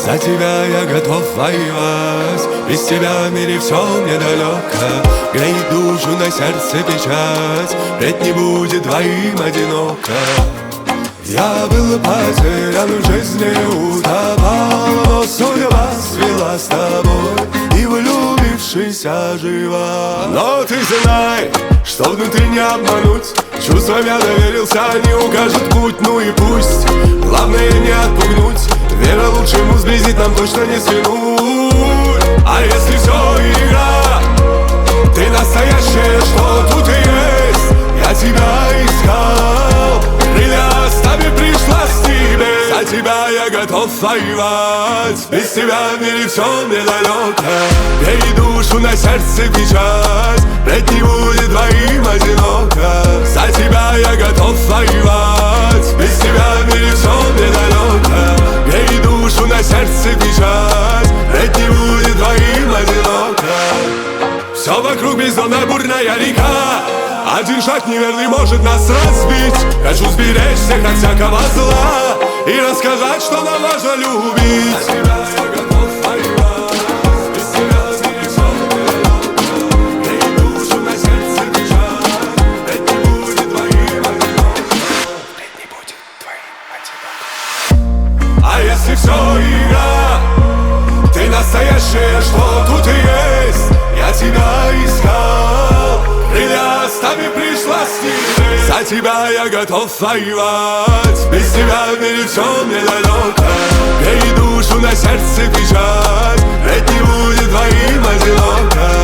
За тебя я готов воевать, без тебя в мире все мне далеко. Греет душу, на сердце печать, ведь не будет двоим одиноко. Я был потерян в жизни, утопал, но судьба свела с тобой, и влюбившийся жива. Но ты знай, что внутри не обмануть, чувствам я доверился, они укажут путь, ну и пусть. Главное не отпугнуть, вера лучшему сблизить нам точно не свернуть. А если все игра, ты настоящая, что тут и есть. Я тебя искал, крылья оставив, пришла с тебе. За тебя я готов воевать, без тебя в мире все мне далеко. Бей душу, на сердце печать, ведь не будет двоим одиноко. За тебя я готов воевать, без тебя в мире все мне далеко. Бей душу, на сердце печать, ведь не будет двоим одиноко. Все вокруг бездонная бурная река, один шаг неверный может нас разбить. Хочу сберечь всех от всякого зла и рассказать, что нам важно любить. За тебя я готов воевать, без тебя в мире все мне далеко. Бей душу, на сердце печать, ведь не будет двоим одиноко. Ведь не будет двоим одиноко. А если все игра, ты настоящая, что тут и есть. Я тебя искал, крылья оставив, пришла с ними. За тебя я готов воевать, без тебя в мире все мне далеко. Бей душу, на сердце печать, ведь не будет двоим одиноко.